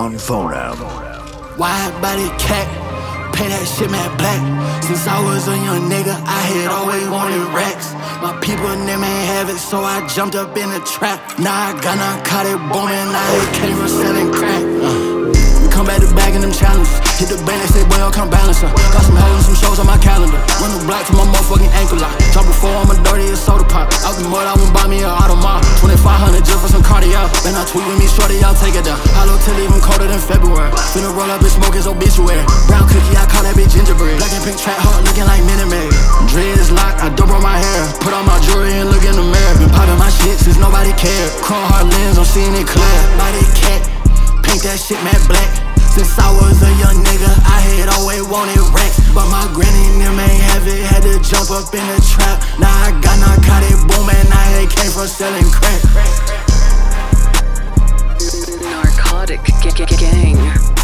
Young Phonem. Wide body cat, pay that shit man black. Since I was a young nigga, I had always wanted racks. My people them ain't have it, so I jumped up in the trap. Now I got narcotic booming, I had came from selling crack. Come back to bagging them challenges. Hit the bank, they say, boy, I'll come balance her. Got some hoes and some shows on my calendar. Run the block to my motherfucking ankle lock. Drop before I'm a dirty as soda pop. Out the mud, I won't buy me an Audemars. 2500 just for some cardio. Then I tweet with me, shorty, I'll take it down. Hollow till even colder than February. Finna roll up and smoke his obituary. Brown cookie, I call that bitch gingerbread. Black and pink track heart looking like Minute Maid. Dreads locked, I double my hair. Put on my jewelry and look in the mirror. Been popping my shit since nobody cared. Chrome heart lens, I'm seeing it clear. Body cat, paint that shit matte black. Since I was a young nigga, I had always wanted racks. But my granny and them ain't have it, had to jump up in the trap. Now I got narcotic booming, I had came from selling crack. Narcotic gang.